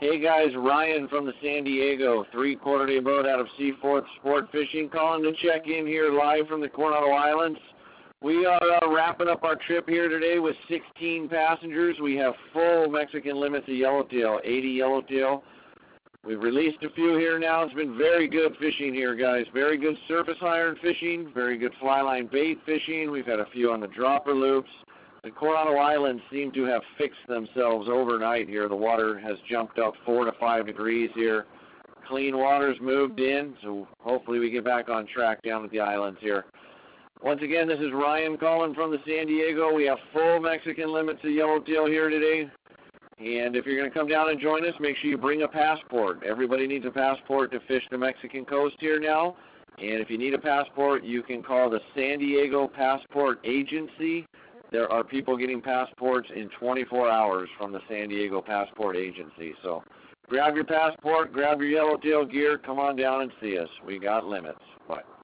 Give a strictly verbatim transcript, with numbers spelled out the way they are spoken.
Hey guys, Ryan from the San Diego three-quarter day boat out of Seaforth Sport Fishing, calling to check in here live from the Coronado Islands. We are uh, wrapping up our trip here today with sixteen passengers. We have full Mexican limits of yellowtail, eighty yellowtail. We've released a few here now. It's been very good fishing here, guys. Very good surface iron fishing, very good fly line bait fishing. We've had a few on the dropper loops. The Coronado Islands seem to have fixed themselves overnight here. The water has jumped up four to five degrees here. Clean water's moved in, so hopefully we get back on track down at the islands here. Once again, this is Ryan calling from the San Diego. We have full Mexican limits of yellowtail here today. And if you're going to come down and join us, make sure you bring a passport. Everybody needs a passport to fish the Mexican coast here now. And if you need a passport, you can call the San Diego Passport Agency. There are people getting passports in twenty-four hours from the San Diego Passport Agency. So grab your passport, grab your yellowtail gear, come on down and see us. We got limits. Bye.